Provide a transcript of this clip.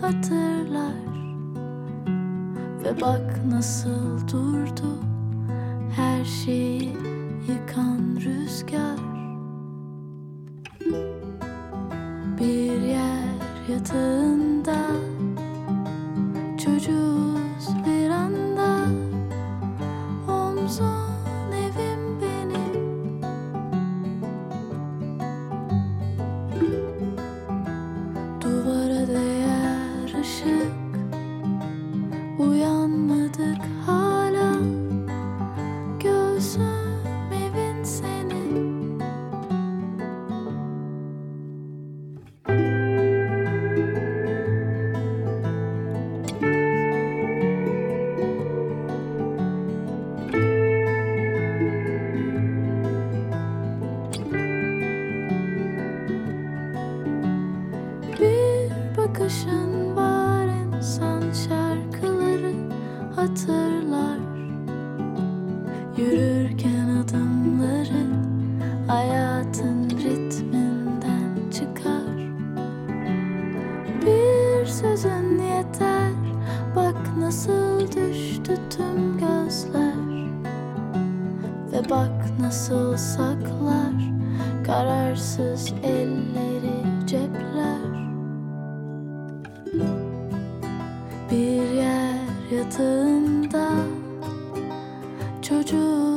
hatırlar. Ve bak nasıl durdu her şeyi yıkan rüzgar. Bir yer yatağında çocuğuz bir anda. Omzun evim benim. Duvara değer ışık. Uyanmadık hala. Göğsüm evin senin. Bir bakışın var, insan şarkıları hatırlar. Yürürken adımları hayatın ritminden çıkar. Bir sözün yeter, bak nasıl düştü tüm gözler. Ve bak nasıl saklar kararsız elleri cepler. Bir yer yatağında çocuğu